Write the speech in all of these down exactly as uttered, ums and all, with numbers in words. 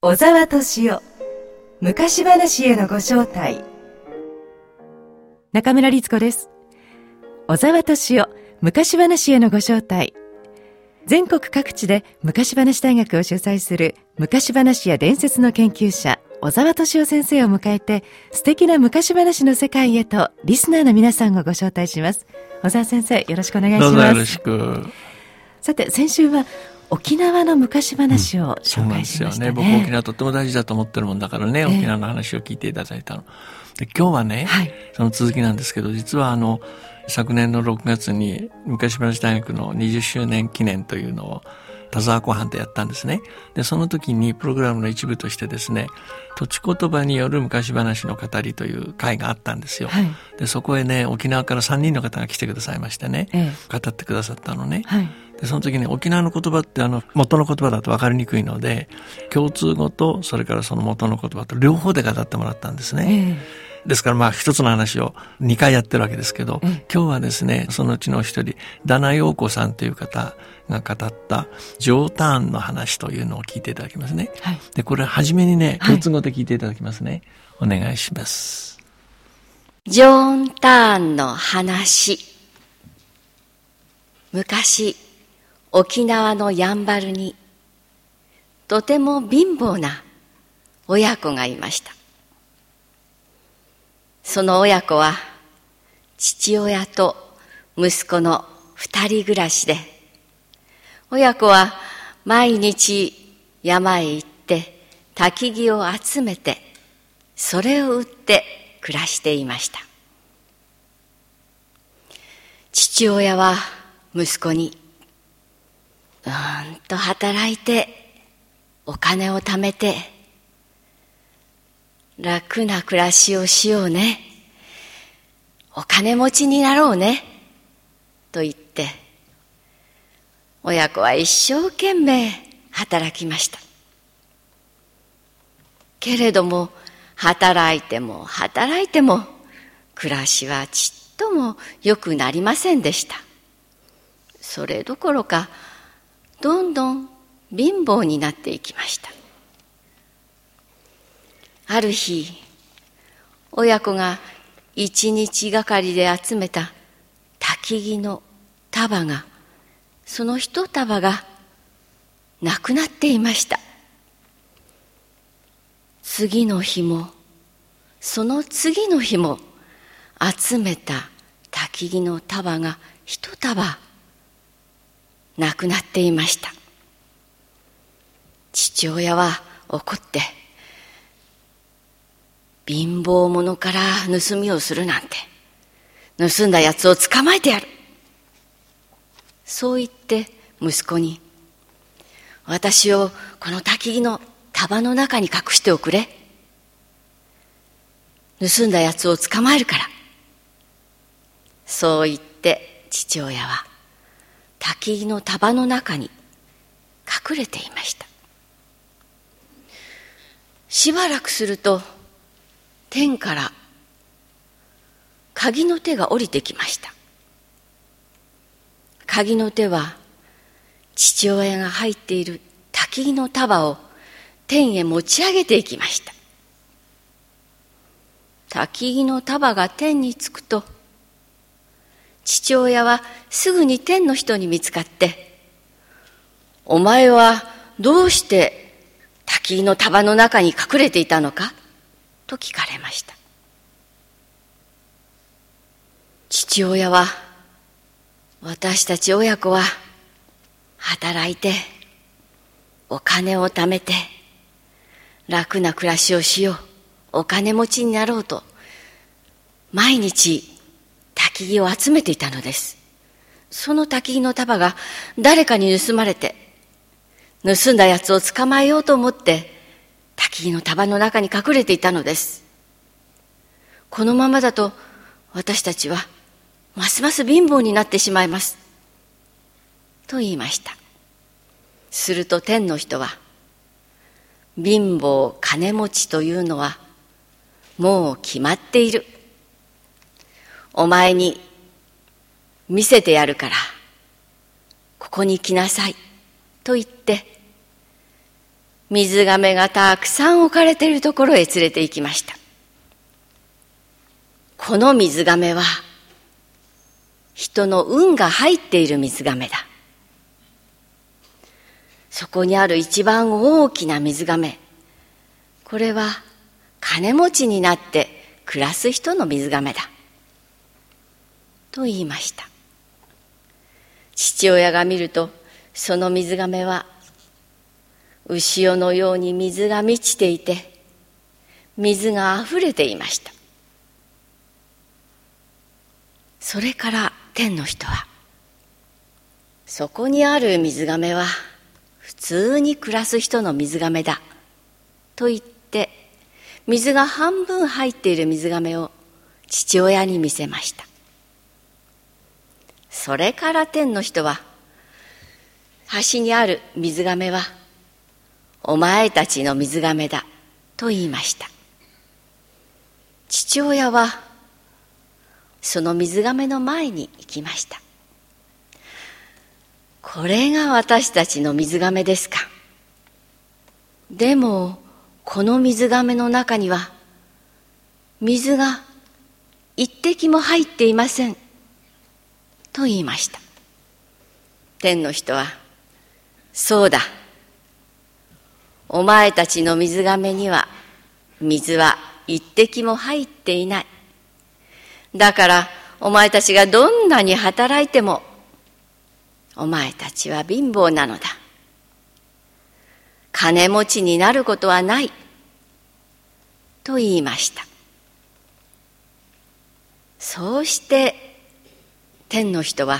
小沢敏夫昔話へのご招待。 中村律子です。小沢敏夫昔話へのご招待。全国各地で昔話大学を主催する昔話や伝説の研究者小沢敏夫先生を迎えて、素敵な昔話の世界へとリスナーの皆さんをご招待します。小沢先生、よろしくお願いします。 どうぞよろしく。 さて、先週は沖縄の昔話を紹介しましたね。 うん、そうなんですよね。僕沖縄とっても大事だと思ってるもんだからね、えー、沖縄の話を聞いていただいたので、今日はね、はい、その続きなんですけど、実はあの昨年のろくがつに昔話大学のにじゅっしゅうねん記念というのを田沢湖畔でやったんですね。で、その時にプログラムの一部としてですね、土地言葉による昔話の語りという会があったんですよ。はい、で、そこへね、沖縄からさんにんの方が来てくださいましてね、ええ、語ってくださったのね。はい、で、その時に沖縄の言葉ってあの元の言葉だと分かりにくいので、共通語とそれからその元の言葉と両方で語ってもらったんですね。ええ、ですからまあ一つの話をにかいやってるわけですけど、今日はですね、そのうちの一人、ダナヨウコさんという方が語ったジョーターンの話というのを聞いていただきますね。はい、で、これ初めにね、共通語で聞いていただきますね。はい、お願いします。 ジョーターンの話。昔、沖縄のやんばるにとても貧乏な親子がいました。その親子は父親と息子の二人暮らしで、親子は毎日山へ行って焚き木を集めて、それを売って暮らしていました。父親は息子に、うんと働いてお金を貯めて楽な暮らしをしようね、お金持ちになろうねと言って、親子は一生懸命働きました。けれども働いても働いても暮らしはちっとも良くなりませんでした。それどころかどんどん貧乏になっていきました。ある日、親子が一日がかりで集めた焚き木の束が、その一束がなくなっていました。次の日も、その次の日も、集めた焚き木の束が一束なくなっていました。父親は怒って、貧乏者から盗みをするなんて、盗んだやつを捕まえてやる。そう言って息子に、私をこの焚き木の束の中に隠しておくれ。盗んだやつを捕まえるから。そう言って父親は焚き木の束の中に隠れていました。しばらくすると、天から鍵の手が降りてきました。鍵の手は父親が入っている焚き木の束を天へ持ち上げていきました。焚き木の束が天につくと、父親はすぐに天の人に見つかって、お前はどうして焚き木の束の中に隠れていたのかと聞かれました。父親は、私たち親子は働いてお金を貯めて楽な暮らしをしよう、お金持ちになろうと毎日焚き木を集めていたのです。その焚き木の束が誰かに盗まれて、盗んだやつを捕まえようと思って焚き木の束の中に隠れていたのです。このままだと私たちはますます貧乏になってしまいますと言いました。すると天の人は、貧乏金持ちというのはもう決まっている。お前に見せてやるからここに来なさいと言って、 水亀がたくさん置かれているところへ連れて行きました。この水亀は人の運が入っている水亀だ。そこにある一番大きな水亀、これは金持ちになって暮らす人の水亀だと言いました。父親が見ると、その水亀は潮潮のように水が満ちていて、水があふれていました。それから天の人は、そこにある水亀は普通に暮らす人の水亀だと言って、水が半分入っている水亀を父親に見せました。それから天の人は、端にある水亀はお前たちの水亀だと言いました。父親はその水亀の前に行きました。これが私たちの水亀ですか。でもこの水亀の中には水が一滴も入っていませんと言いました。天の人は、そうだ、お前たちの水亀には水は一滴も入っていない。だからお前たちがどんなに働いてもお前たちは貧乏なのだ。金持ちになることはないと言いました。そうして天の人は、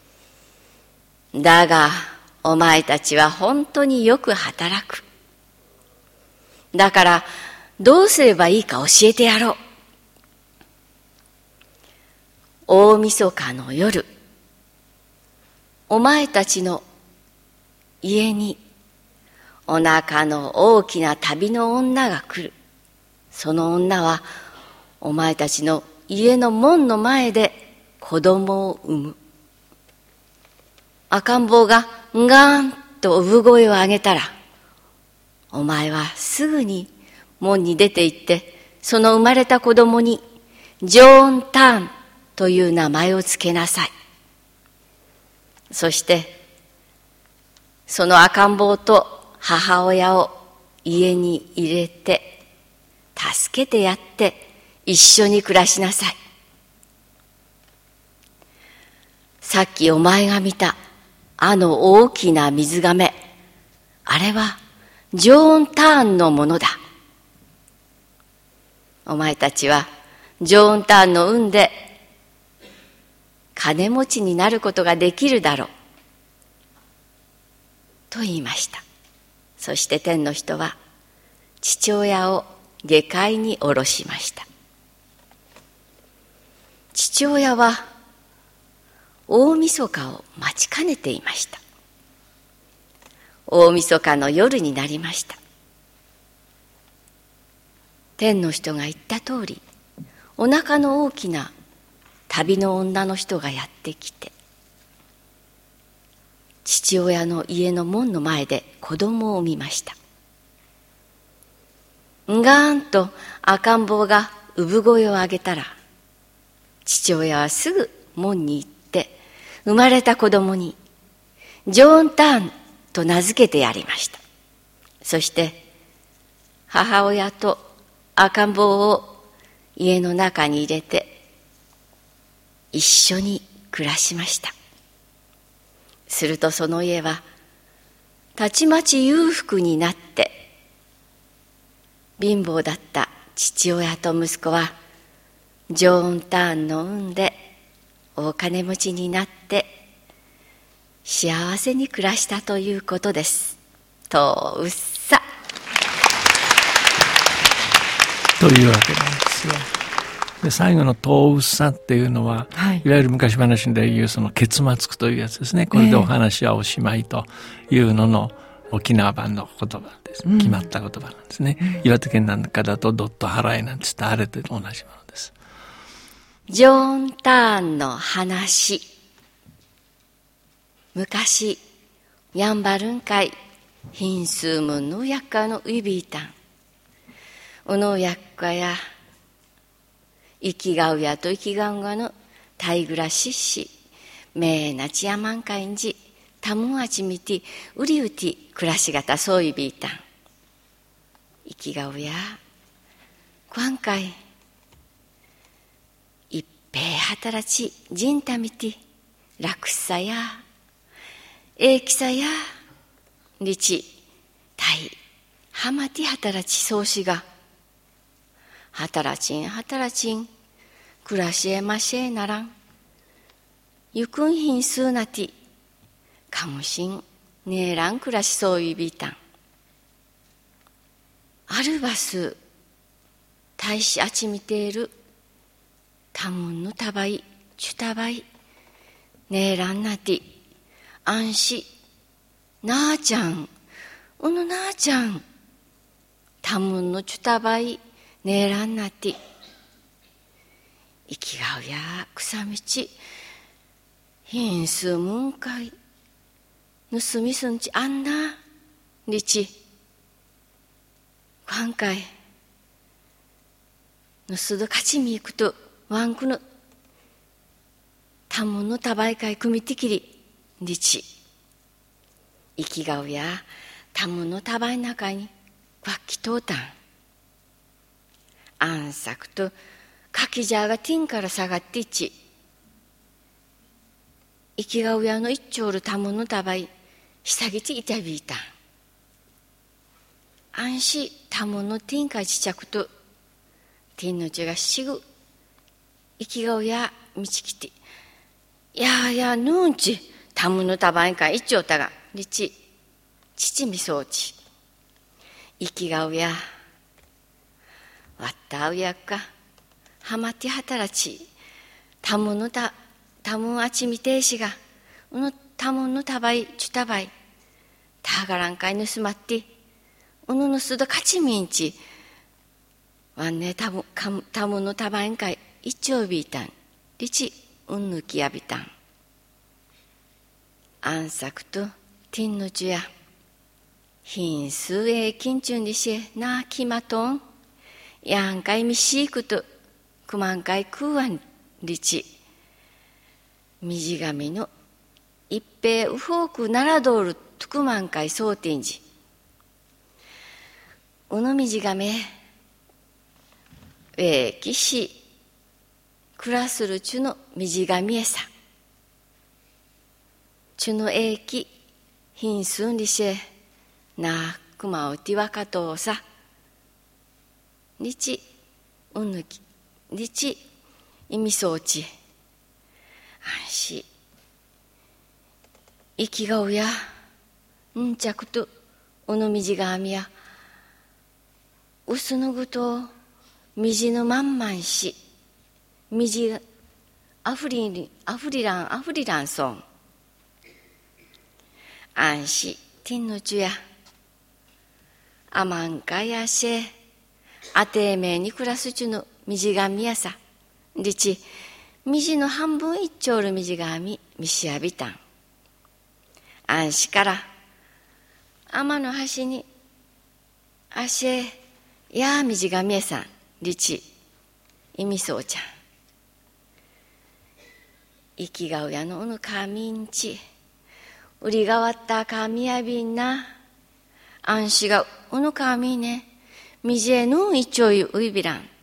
だがお前たちは本当によく働く。だからどうすればいいか教えてやろう。大晦日の夜、お前たちの家にお腹の大きな旅の女が来る。その女はお前たちの家の門の前で子供を産む。赤ん坊がんがーんと産声を上げたら、お前はすぐに門に出て行って、その生まれた子供にジョーン・ターンという名前をつけなさい。そしてその赤ん坊と母親を家に入れて助けてやって一緒に暮らしなさい。さっきお前が見たあの大きな水亀、あれはジョーン・ターンのものだ。お前たちはジョーン・ターンの運で金持ちになることができるだろうと言いました。そして天の人は父親を下界に下ろしました。父親は大晦日を待ちかねていました。大晦日の夜になりました。天の人が言った通り、お腹の大きな旅の女の人がやってきて、父親の家の門の前で子供を産みました。んがーんと赤ん坊が産声を上げたら、父親はすぐ門に行って生まれた子供にジョーン・ターンと名付けてやりました。そして母親と赤ん坊を家の中に入れて一緒に暮らしました。するとその家はたちまち裕福になって、貧乏だった父親と息子はジョーン・ターンの運で大金持ちになって幸せに暮らしたということです。とうっさというわけなんですよ。で最後のとうっさっていうのは、はい、いわゆる昔話でいうその結末というやつですね。これでお話はおしまいというのの沖縄版の言葉です、うん、決まった言葉なんですね、うん、岩手県なんかだとドット払いなんて言ってあれと同じものです。 ジョーン・ターンの話。昔やんばるん会品数門のやっかのウイビータン。うのやっかや、生きがうやと生きがうがのたいぐらしっし、めいなちやまんかいんじ、たむんあちみて、うりうて暮らしがたそういびいたん。生きがうや、今回、一平働ち、じんたみて、楽さや、えいきさや、りち、たい、はまて働ちそうしが、働ちん働ちん、暮らしえましえならん。ゆくんひんすうなて、かもしん、ねえらん暮らしそういびいたん。あるばす、たいしあちみている、たむんのたばい、ちゅたばい、ねえらんなて、あんし、なあちゃん、うぬなあちゃん、たむんのちゅたばい、ねえらんなて、生きがうや草道、ひんすむんかい、ぬすみすんちあんな、りち、かんかい、ぬすどかちみいくと、わんくぬ、たむんのたばいかいくみてきり、りち、生きがうやたむんのたばいなかに、わっきとうたん。あんさくと、かきじゃがてんから下がっていち、生きがうやの一丁るたむんのたばい、ひさぎていたびいたん。あんしたむんのてんかちちゃくと、てんのちがしぐ、生きがうやみちきて、ややぬんち、たむんのたばいか一丁たが、りち、ちちみそうち、生きがうや、わったうやっか、はまって働ち、たむんのた、たむんあちみてえしが、うのたむんのたばい、ちゅたばい、たがらんかいぬすまって、うのぬすどかちみんち、わんねたぶん、たむんのたばいんかい、一丁びいたん、りち、うんぬきやびたん。あんさくと、てんのちゅや、ひんすうえいきんちゅんりしえなきまとん、やんかいみしいくと、くまんかいくうわんりち、みじがみの、いっぺいうほうくならどおるとくまんかいそうてんじ。うのみじがめ、えきし、くらするちゅのみじがみえさ。ちゅのえき、ひんすんりしえ、なくまうてわかとうさ。りち、うんぬき、りち、いみそうち。あんし、いきがうや、んちゃくと、うのみじがあみや、うすぬぐと、みじのまんまんし、みじ、あふり、あふりらん、あふりらんそん。あんし、てんのちゅや、あまんかやしえ、あていめいに暮らすちゅのみじがみやさ。りち、みじの半分一丁るみじがみ、みしやびたん。あんしから、天の端に、あしえ、やあみじがみえさん、りち、いみそうちゃん。生きがうやのうぬかみんち、うりがわったかみやびんな、あんしがうぬかみね、みじえぬんいちょいういびらん。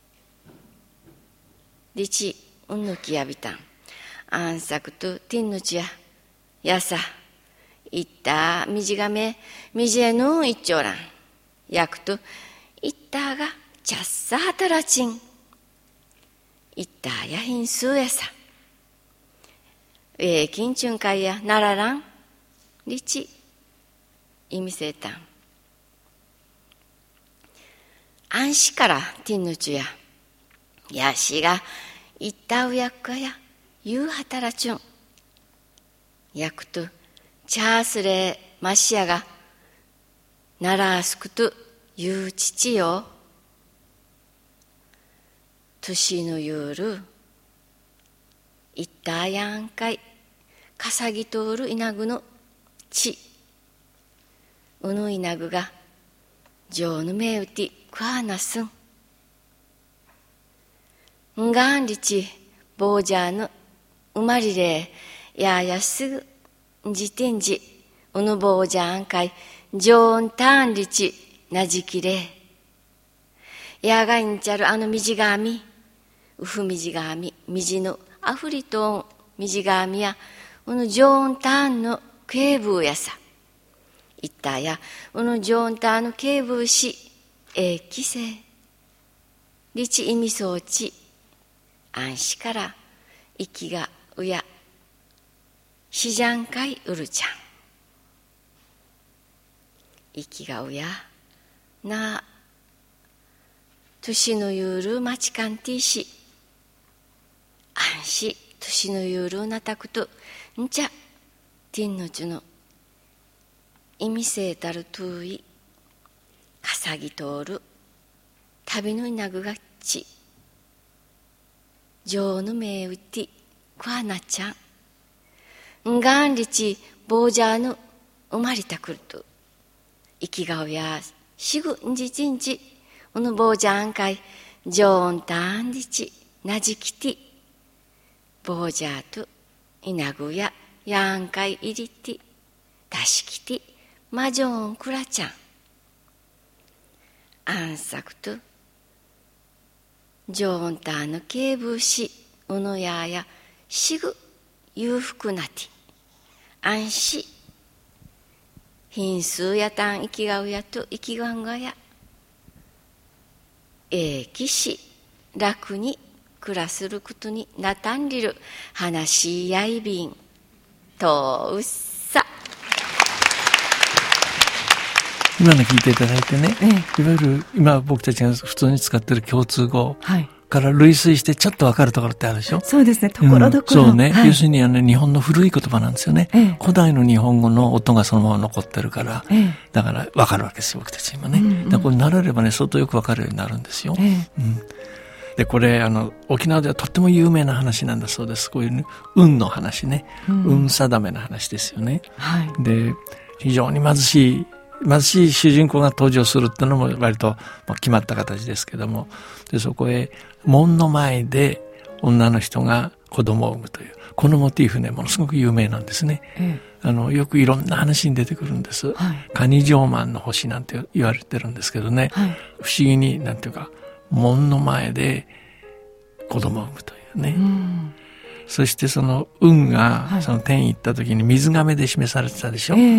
りち、うんぬきやびたん。あんさくとてんのちや、やさ、いったみじがめ、みじえぬんいちょらん。やくと、いったがちゃっさはたらちん。いったやひんすうやさ。ええきんちゅんかいやなららん。りち、いみせたん。あんしからてんのちゅや、やしがいったうやっかや、ゆうはたらちゅん。やくと、チャースレーましやが、ならすくと、ゆうちちよ。としのゆうる、いったやんかい、かさぎとおるいなぐのち。 うぬいなぐが上ぬめうてくわなすん。んがんりちぼうじゃぬうまりれややすぐじてんじうぬぼうじゃんかい上んたんりちなじきれ。やがいんちゃるあのみじがみうふみじがみみじぬあふりとんみじがみやうぬ上んたんのけいぶうやさ。いったやうぬ上んたんのけいぶうしえいきせい。りちいみそうちあんしからいきがうやしじゃんかいうるちゃん。いきがうやなとしのゆるまちかんていしあんしとしのゆるなたくとんちゃてんのちゅのいみせいたるとういかさぎとおる旅のいなぐがっち上のめうてくわなちゃん。んがんりちぼうじゃぬうまりたくるといきがうやしぐんじちんちうぬぼうじゃんかい上んたんりちなじきてぼうじゃといなぐややんかいいりてたしきてまじょんくらちゃん。あんさくと上んたんのけいぶうしうぬややしぐ裕福なてあんし品数やたんいきがうやといきがんがやえいきし楽に暮らすることになたんりる話やいびんとうっさ。 今の聞いていただいてね、ええ、いわゆる今僕たちが普通に使っている共通語から類推してちょっと分かるところってあるでしょ。 そうですね、ところどころ、 うん、そうね、 はい、 要するにあの日本の古い言葉なんですよね、ええ、古代の日本語の音がそのまま残ってるから、ええ、だから分かるわけですよ僕たち今ね、うんうん、だからこれ慣れればね相当よく分かるようになるんですよ、ええうん、でこれあの沖縄ではとっても有名な話なんだそうです。こういう、ね、運の話ね、うん、運定めの話ですよね、はい、で非常に貧しい貧しい主人公が登場するっていうのも割と決まった形ですけども、でそこへ門の前で女の人が子供を産むというこのモチーフねものすごく有名なんですね、ええ、あのよくいろんな話に出てくるんです、はい、蟹城満の星なんて言われてるんですけどね、はい、不思議になんていうか門の前で子供を産むというね、うん、そしてその運がその天に行った時に水亀で示されてたでしょ、はい、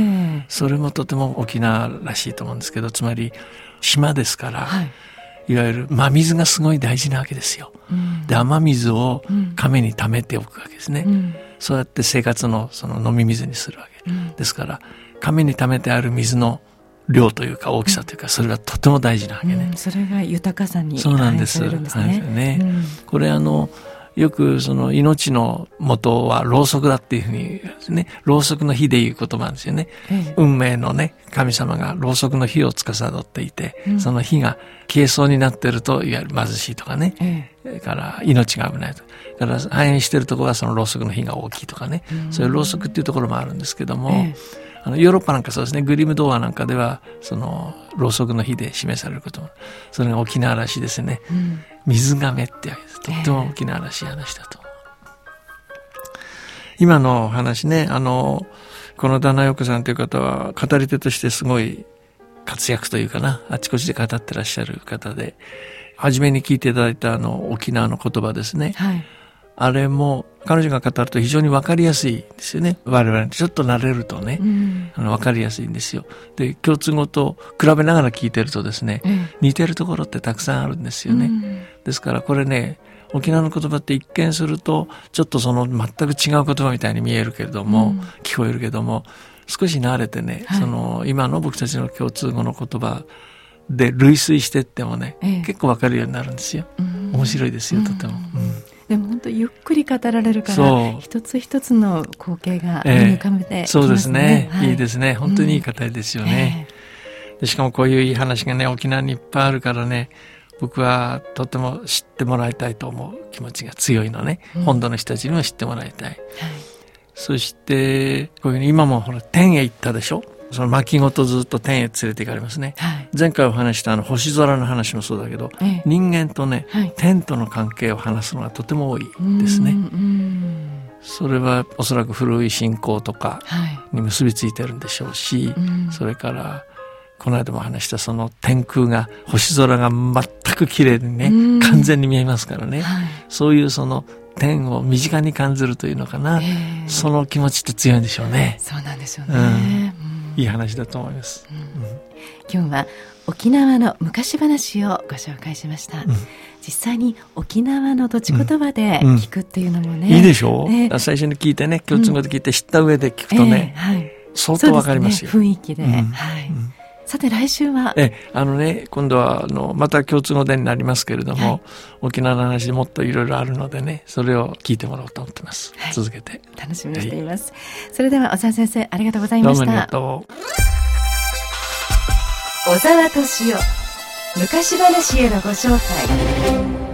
それもとても沖縄らしいと思うんですけど、つまり島ですから、はい、いわゆる真水がすごい大事なわけですよ、うん、で雨水を亀に溜めておくわけですね、うん、そうやって生活のその飲み水にするわけ、うん、ですから亀に溜めてある水の量というか大きさというか、それがとても大事なわけね、うん、 それが豊かさに反映されるんですね。そうなんです、ね、うん、これあのよくその命の元はろうそくだっていうふうにね、ろうそくの火でいう言葉なんですよね、ええ、運命のね神様がろうそくの火を司っていて、うん、その火が消えそうになってるといわゆる貧しいとかね、ええ、それから命が危ないとだから反映してるところはそのろうそくの火が大きいとかね、うん、そういうろうそくっていうところもあるんですけども、ええ、あのヨーロッパなんかそうですね、グリム童話なんかではそのろうそくの火で示されることも、それが沖縄らしいですね、うん、水亀ってとっても沖縄らしい話だと、えー、今の話ね、あのこの旦那陽子さんという方は語り手としてすごい活躍というかな、あちこちで語ってらっしゃる方で、初めに聞いていただいたあの沖縄の言葉ですね、はい、あれも彼女が語ると非常に分かりやすいですよね。我々ちょっと慣れるとね、うん、あの分かりやすいんですよ。で共通語と比べながら聞いてるとですね、うん、似てるところってたくさんあるんですよね、うん、ですからこれね、沖縄の言葉って一見するとちょっとその全く違う言葉みたいに見えるけれども、うん、聞こえるけども、少し慣れてね、はい、その今の僕たちの共通語の言葉で類推してってもね、ええ、結構分かるようになるんですよ、うん、面白いですよ、とても、うん、 でも本当ゆっくり語られるから一つ一つの光景が目に浮かべてきますね、えー、そうですね、 はい、いいですね、本当にいい語りですよね、うん、えー、でしかもこういういい話がね沖縄にいっぱいあるからね、僕はとても知ってもらいたいと思う気持ちが強いのね、うん、本土の人たちにも知ってもらいたい、はい、そしてこういうふうに今もほら天へ行ったでしょ、 その薪ごとずっと天へ連れて行かれますね、はい、前回お話したあの星空の話もそうだけど、ええ、人間とね、はい、天との関係を話すのがとても多いですね。うんうん、それはおそらく古い信仰とかに結びついてるんでしょうし、はい、それからこの間も話したその天空が星空が全く綺麗にね、完全に見えますからね、はい、そういうその天を身近に感じるというのかな、えー、その気持ちって強いんでしょうね。 そうなんでしょうね、 うん、いい話だと思います、 うんうん、今日は沖縄の昔話をご紹介しました、うん、実際に沖縄の土地言葉で聞くっていうのもね、うんうん、 いいでしょう、えー、最初に聞いてね、共通語で聞いて知った上で聞くとね、えーはい、相当わかりますよ。 そうですね、雰囲気で、うんはいうん、さて来週はえあのね今度はあのまた共通語でになりますけれども、はい、沖縄の話でもっといろいろあるのでね、それを聞いてもらおうと思ってます、はい、続けて楽しみにしています、はい、それでは小沢先生ありがとうございました。 どうもありがとう。 小沢敏夫昔話へのご招待。